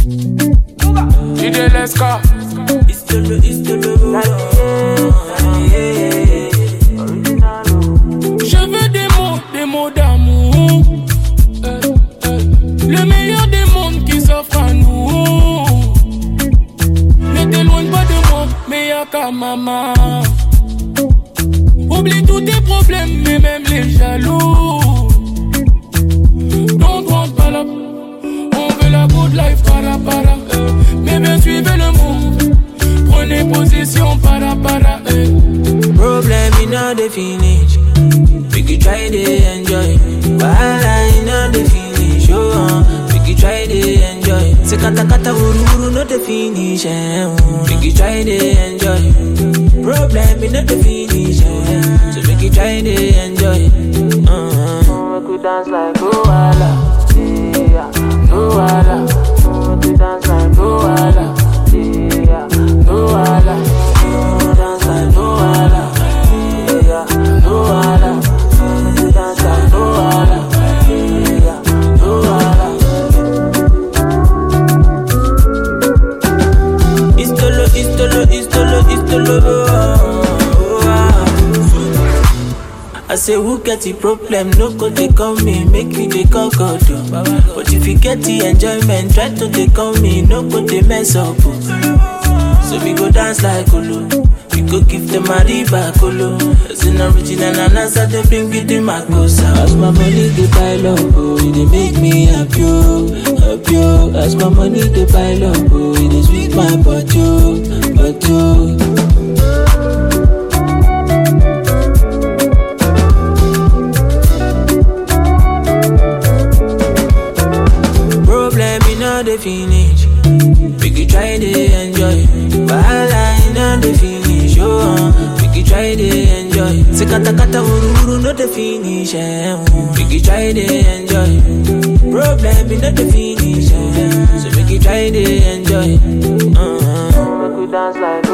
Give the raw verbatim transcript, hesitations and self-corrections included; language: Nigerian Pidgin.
D J Leska. It's the lo, it's the lo. Je veux des mots, des mots d'amour. Euh, euh, le meilleur des mondes qui s'offre à nous. Ne t'éloigne pas de moi, mais y'a qu'à maman. Oublie tous tes problèmes, mais même les jaloux. Don't want pas la. On veut la good life, para para. Euh, mais bien suivez le move. Prenez position, para para. Euh. Problem in all the finish. We could try to enjoy. Wahala in all the finish. Oh, uh, we could try to enjoy. Se kata kata uru uru no the finish. Eh, uh, we could try to enjoy. Problem in all the finish. Eh, so we could try to enjoy. Uh-huh. We could dance like Luala. Yeah, Luala. We could dance like Luala. Yeah, Luala. We could dance like Luala. I say who get the problem, no go they come me, make you they call God. Oh. But if you get the enjoyment, try to they come me, no go they mess up. Oh. So we go dance like Olo, we go give them a riba Colo. As an original and as they bring it in my closer. As my money they pile up, oh, they make me happy, oh, happy. Oh. As my money they pile up, oh, they sweet my butt, oh, butt, oh. The finish, we could try to enjoy. Wahala in all the finish, oh, uh, we could try to enjoy. Se kata kata uru uru no the finish, eh, uh, we could try to enjoy. Problem in all the finish, eh, so we could try to enjoy. Uh-huh. We could dance like